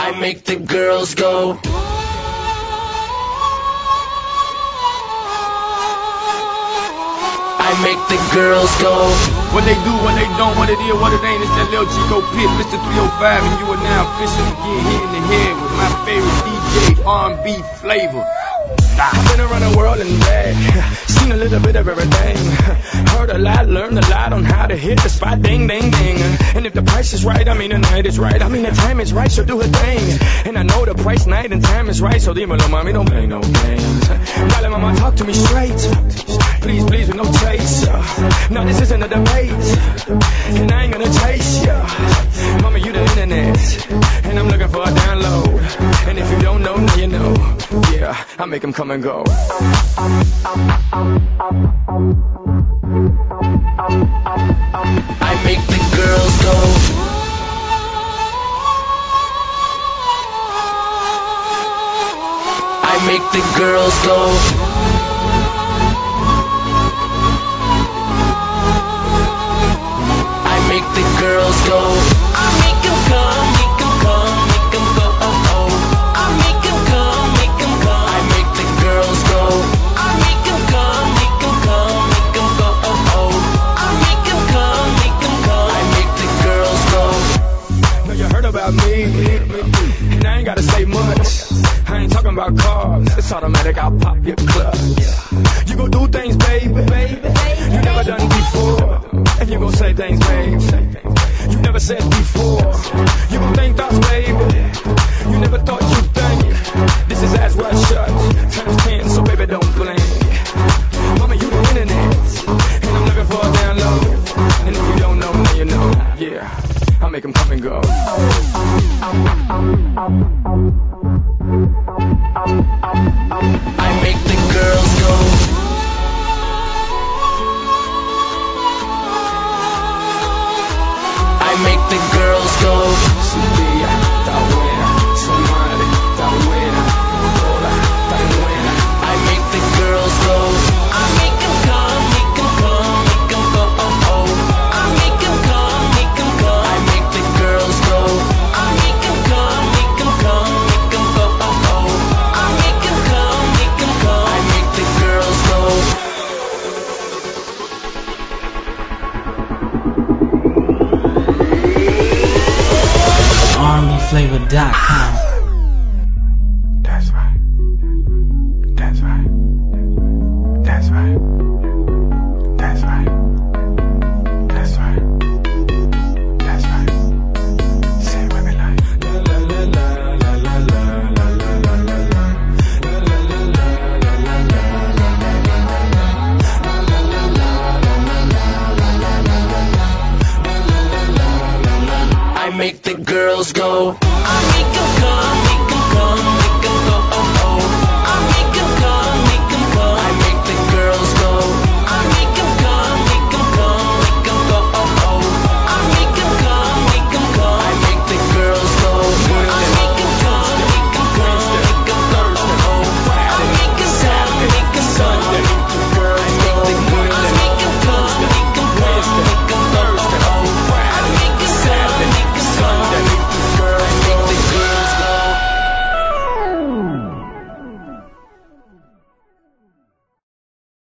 I make the girls go. I make the girls go. What they do, what they don't, what it is, what it ain't. It's that Lil Chico Pit, Mr. 305, and you are now officially getting hit in the head with my favorite DJ, R&B flavor. I've been around the world and back, seen a little bit of everything. Heard a lot, learned a lot on how to hit the spot, ding, ding, ding. And if the price is right, I mean the night is right. I mean the time is right, so do her thing. And I know the price, night, and time is right, so dímelo, mami, don't play no games. Dale, mama, talk to me straight. Please, please, with no chase. No, this isn't a debate, and I ain't gonna chase ya. Mama, you the internet, and I'm looking for a download. And if you don't know, now you know. Yeah, I make them come and go. I make the girls go. I make the girls go. I make the girls go. I make them come, make them come, make them go, oh oh. I make them come, make them come. I make the girls go. I make them come, make them come, make them go, oh oh. I make them come, make them come. I make the girls go. Know you heard about me, and I ain't gotta say much. I ain't talking about cars, it's automatic, I'll pop your clutch. You gon' do things, baby, you never done before. And you gon' say things, baby, you never said before. You gon' think thoughts, baby, you never thought you'd think. This is ass wide shut, times 10, so baby don't blink. Mama, you the internet, and I'm looking for a download. And if you don't know, now you know, yeah, I make them come and go. I make the girls go. I make the girls go. Sofía, está buena, Somali, está buena, toda, está buena. I make the girls go. I make them come, make them come, make them go, oh oh. I make them come, make them come. I make the girls go. I make them come, make them come, make them go, oh oh. I make them come, make them come. I make the girls go. RMBflavor.com. That's right. That's right. That's right. That's right. That's right. That's right. Say it with me like la la la la la la la la la la la la I make the girls go. I make them come.